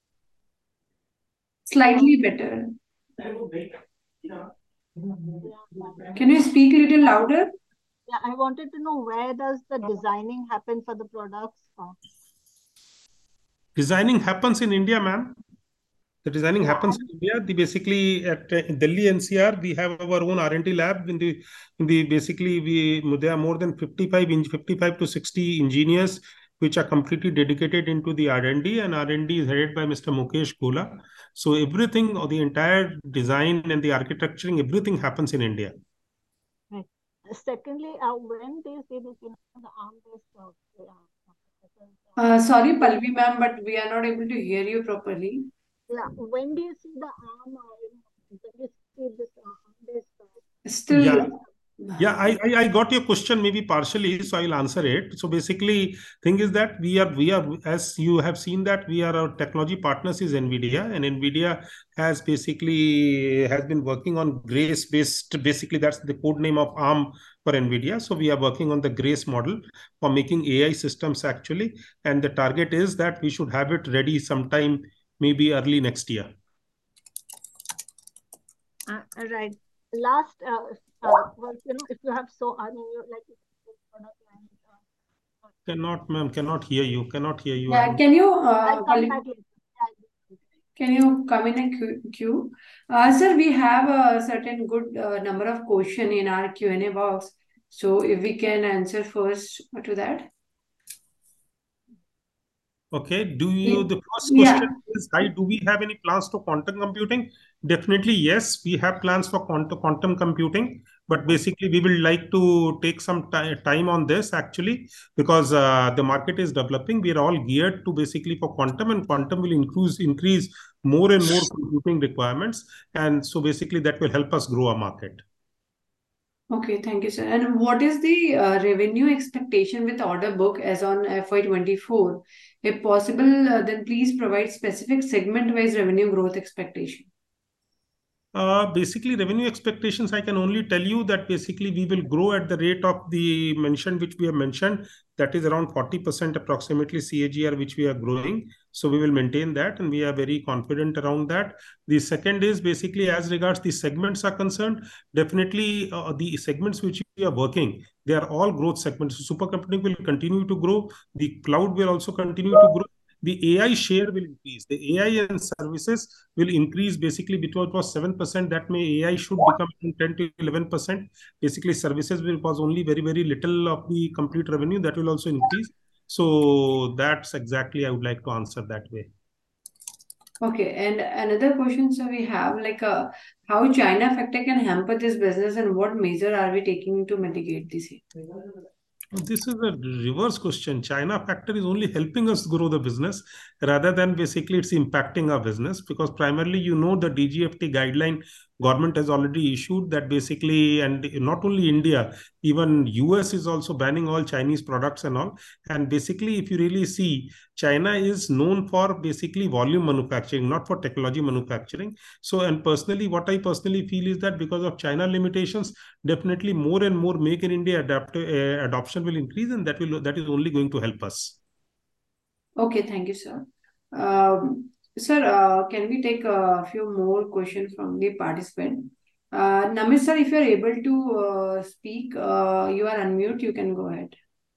slightly better? Yeah. Can you speak a little louder? Yeah, I wanted to know where does the designing happen for the products? Uh, Designing happens in India, ma'am. The designing Yeah, happens in India. The basically at uh, Delhi N C R, we have our own R and D lab. In the in the basically we there are more than fifty-five in fifty-five to sixty engineers which are completely dedicated into the R and D, and R and D is headed by Mister Mukesh Gola. So everything or the entire design and the architecturing, everything happens in India. right. Secondly, uh, when do you see this, you know, the ARM-based uh, yeah, because, uh, Uh, sorry, Pallavi ma'am, but we are not able to hear you properly. yeah, when do you see the ARM, uh, you know, when do you see this uh, ARM-based uh, Still, Yeah. Yeah, I, I I got your question maybe partially, so I'll answer it. So basically, thing is that we are we are as you have seen that we are our technology partners is NVIDIA, and NVIDIA has basically has been working on Grace based. Basically, that's the code name of ARM for NVIDIA. So we are working on the Grace model for making A I systems actually, and the target is that we should have it ready sometime maybe early next year. Uh, right. Last, uh, uh, well, you know, if you have so, I mean, you like product line. Uh, Cannot, ma'am, cannot hear you. Cannot hear you. Yeah, can you, uh, I'll come Pallavi, back later. Yeah, can you come in a queue? queue? Uh, sir, we have a certain good uh, number of question in our Q and A box. So if we can answer first to that. Okay. Do you, the first Yeah. question is, hi, do we have any plans to quantum computing? Definitely, yes. We have plans for quantum, quantum computing, but basically we will like to take some ti- time on this actually, because uh, the market is developing. We are all geared to basically for quantum, and quantum will increase, increase more and more computing requirements. And so basically that will help us grow our market. Okay, thank you, sir. And what is the uh, revenue expectation with order book as on F Y twenty-four? If possible, uh, then please provide specific segment-wise revenue growth expectation. Uh, basically, revenue expectations, I can only tell you that basically we will grow at the rate of the mentioned, which we have mentioned, that is around forty percent approximately C A G R, which we are growing. So we will maintain that, and we are very confident around that. The second is basically as regards the segments are concerned, definitely uh, the segments which we are working, they are all growth segments. So supercomputing will continue to grow. The cloud will also continue to grow. The A I share will increase. The A I and services will increase basically because it was seven percent. That may A I should become ten to eleven percent. Basically, services will cause only very, very little of the complete revenue. That will also increase. So that's exactly I would like to answer that way. Okay, and another question, so we have like uh, how China factor can hamper this business and what measure are we taking to mitigate this? This is a reverse question. China factor is only helping us grow the business rather than basically it's impacting our business, because primarily, you know, the D G F T guideline government has already issued that basically, and not only India, even U S is also banning all Chinese products and all. And basically, if you really see, China is known for basically volume manufacturing, not for technology manufacturing. So, and personally, what I personally feel is that because of China limitations, definitely more and more Make in India adapt, uh, adoption will increase, and that will that is only going to help us. Okay, thank you, sir. Um, sir, uh, can we take a few more questions from the participant? Uh, Namit sir, if you are able to uh, speak, uh, you are unmute, you can go ahead.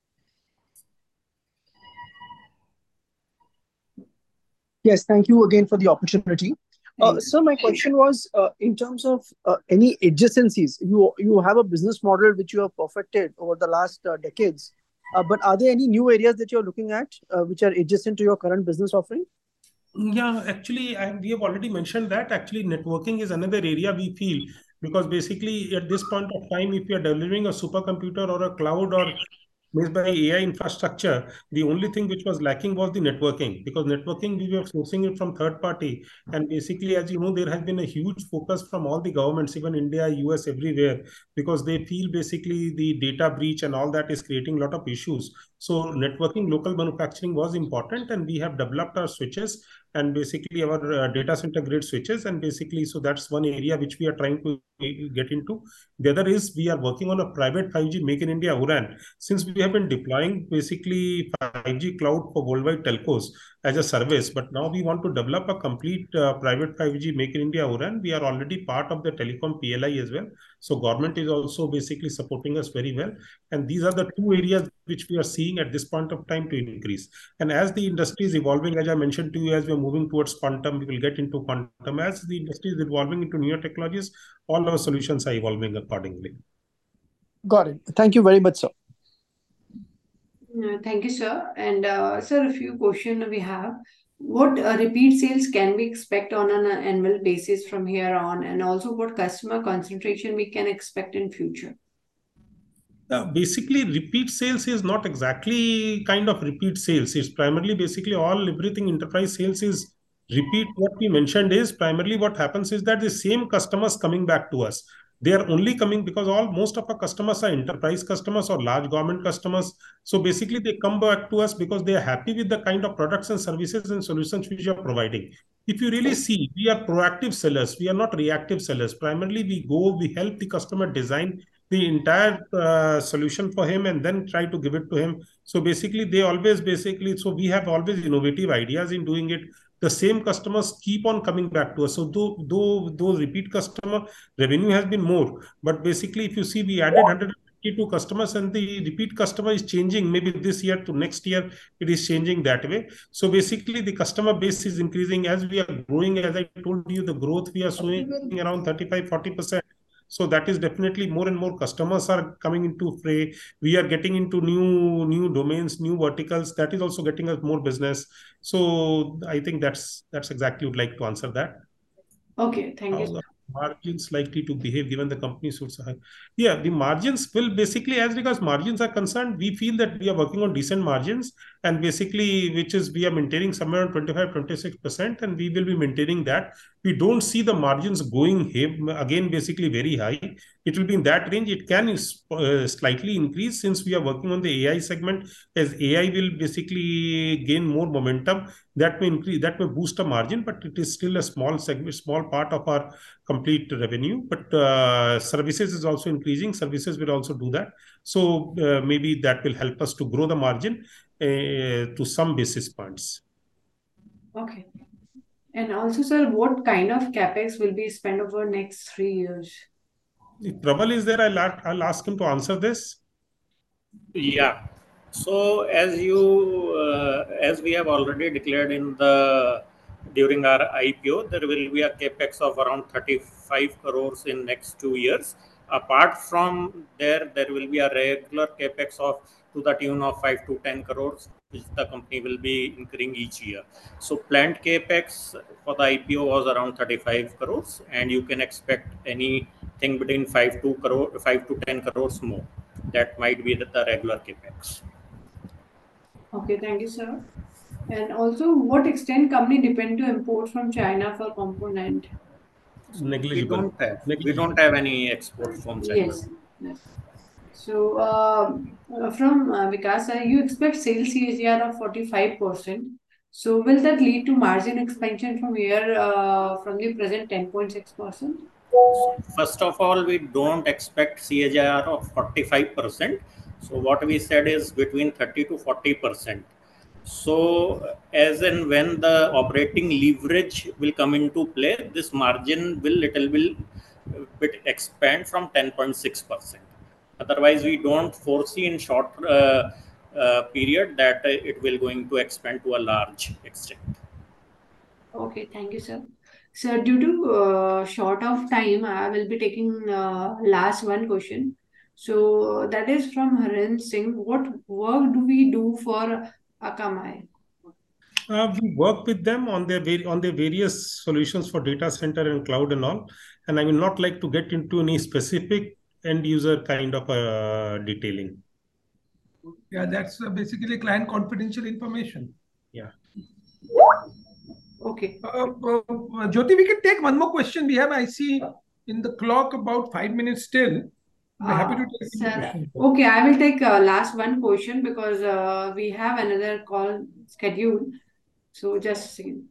Yes, thank you again for the opportunity. Uh, so my question was, uh, in terms of uh, any adjacencies, you you have a business model which you have perfected over the last uh, decades, uh, but are there any new areas that you're looking at uh, which are adjacent to your current business offering? Yeah, actually, I, we have already mentioned that actually networking is another area we feel, because basically at this point of time, if you are delivering a supercomputer or a cloud or based by A I infrastructure, the only thing which was lacking was the networking, because networking we were sourcing it from third party. And basically, as you know, there has been a huge focus from all the governments, even India, U S, everywhere, because they feel basically the data breach and all that is creating a lot of issues. So networking, local manufacturing was important, and we have developed our switches and basically our uh, data center grade switches. And basically, so that's one area which we are trying to get into. The other is we are working on a private five G Make in India U R A N. Since we have been deploying basically five G cloud for worldwide telcos, as a service. But now we want to develop a complete uh, private five G Make in India O R A N. We are already part of the telecom P L I as well. So government is also basically supporting us very well. And these are the two areas which we are seeing at this point of time to increase. And as the industry is evolving, as I mentioned to you, as we're moving towards quantum, we will get into quantum. As the industry is evolving into newer technologies, all our solutions are evolving accordingly. Got it. Thank you very much, sir. Uh, thank you, sir. And uh, sir, a few questions we have. What uh, repeat sales can we expect on an annual basis from here on? And also what customer concentration we can expect in future? Uh, basically, repeat sales is not exactly kind of repeat sales. It's primarily basically all everything enterprise sales is repeat. What we mentioned is primarily what happens is that the same customers coming back to us. They are only coming because all most of our customers are enterprise customers or large government customers. So basically, they come back to us because they are happy with the kind of products and services and solutions which you are providing. If you really see, we are proactive sellers. We are not reactive sellers. Primarily, we go, we help the customer design the entire uh, solution for him and then try to give it to him. So basically, they always basically, so we have always innovative ideas in doing it. The same customers keep on coming back to us. So though, though those repeat customer revenue has been more, but basically, if you see, we added one hundred fifty-two customers and the repeat customer is changing. Maybe this year to next year, it is changing that way. So basically, the customer base is increasing as we are growing. As I told you, the growth we are showing around thirty-five, forty percent. So that is definitely more and more customers are coming into fray. We are getting into new new domains, new verticals. That is also getting us more business. So I think that's that's exactly would like to answer that. Okay, thank How you. the margins likely to behave given the company suits are high? Yeah, the margins will basically, as regards margins are concerned, we feel that we are working on decent margins, and basically, which is we are maintaining somewhere around twenty-five, twenty-six percent, and we will be maintaining that. We don't see the margins going again, basically very high. It will be in that range. It can uh, slightly increase since we are working on the A I segment. As A I will basically gain more momentum, that may increase, that may boost a margin, but it is still a small segment, small part of our complete revenue. But uh, services is also increasing. Services will also do that. So uh, maybe that will help us to grow the margin uh, to some basis points. Okay. And also, sir, what kind of capex will be spent over next three years? If Prabal is there, I'll, I'll ask him to answer this. Yeah. So as you, uh, as we have already declared in the during our I P O, there will be a capex of around thirty-five crores in next two years. Apart from there, there will be a regular capex of to the tune of five to ten crores, which the company will be incurring each year. So planned capex for the I P O was around thirty-five crores, and you can expect anything between five to crore, five to ten crores more. That might be the, the regular capex. Okay, thank you, sir. And also, what extent company depend to import from China for component? Negligible. We don't have. Negligible. We don't have any export from China. Yes. Yes. So, uh, from uh, Vikas, uh, you expect sales C A G R of forty-five percent. So, will that lead to margin expansion from here, uh, from the present ten point six percent? First of all, we don't expect C A G R of forty-five percent. So, what we said is between thirty to forty percent. So, as and when the operating leverage will come into play, this margin will little bit, bit expand from ten point six percent. Otherwise, we don't foresee in short uh, uh, period that uh, it will going to expand to a large extent. Okay, thank you, sir. Sir, due to uh, short of time, I will be taking uh, last one question. So that is from Haran Singh. What work do we do for Akamai? Uh, we work with them on their on their various solutions for data center and cloud and all. And I will not like to get into any specific end user kind of uh, detailing. Yeah, that's uh, basically client confidential information. Yeah. Okay. Uh, uh, Jyoti, we can take one more question. We have, I see in the clock, about five minutes still. We're happy to take sir, question. Okay, I will take uh, last one question because uh, we have another call scheduled. So just a second.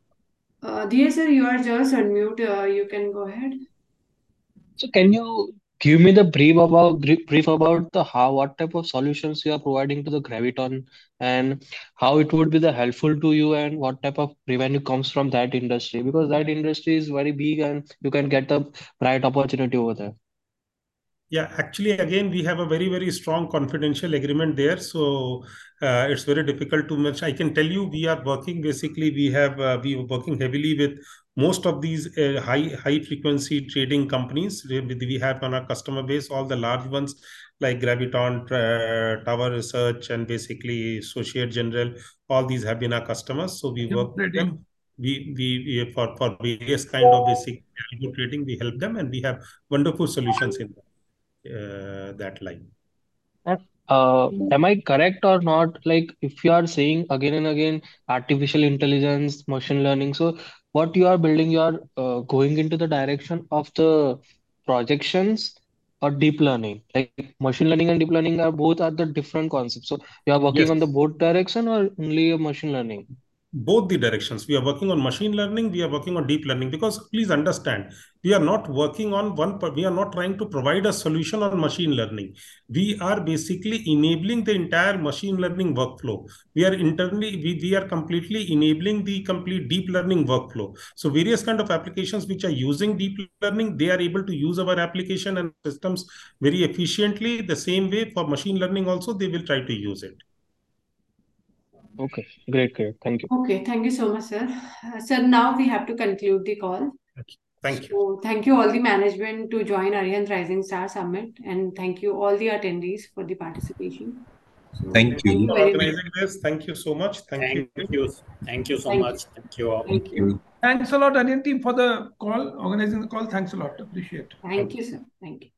Uh, dear sir, you are just unmute. Uh, you can go ahead. So can you give me the brief about brief about the how what type of solutions you are providing to the Graviton, and how it would be the helpful to you, and what type of revenue comes from that industry, because that industry is very big and you can get a bright opportunity over there. Yeah, actually, again, we have a very, very strong confidential agreement there. So uh, it's very difficult to mention. I can tell you, we are working, basically, we have, uh, we are working heavily with most of these uh, high, high frequency trading companies. We, we have on our customer base, all the large ones like Graviton, uh, Tower Research, and basically Societe Generale. All these have been our customers. So we work with them. We, we, we for, for various kind of basic trading, we help them, and we have wonderful solutions in that. Uh, that line. Uh, am I correct or not? Like, if you are saying again and again artificial intelligence, machine learning, so what you are building, you are uh, going into the direction of the projections or deep learning. Like machine learning and deep learning are both are the different concepts. So you are working Yes. on the both direction or only a machine learning? Both the directions. We are working on machine learning, we are working on deep learning, because please understand, we are not working on one, we are not trying to provide a solution on machine learning. We are basically enabling the entire machine learning workflow. We are internally, we, we are completely enabling the complete deep learning workflow. So various kind of applications which are using deep learning, they are able to use our application and systems very efficiently. The same way for machine learning also, they will try to use it. Okay, great, great. Thank you. Okay, thank you so much, sir. Uh, sir, now we have to conclude the call. Thank you. So thank you all the management to join Arihant Rising Star Summit, and thank you all the attendees for the participation. So, thank you. Thank you for very organizing much. this. Thank you so much. Thank, Thank you. you. Thank you so Thank much. you. Thank you all. Thank you. Thanks a lot, Arihant team, for the call, organizing the call. Thanks a lot. Appreciate it. Thank you, sir. Thank you.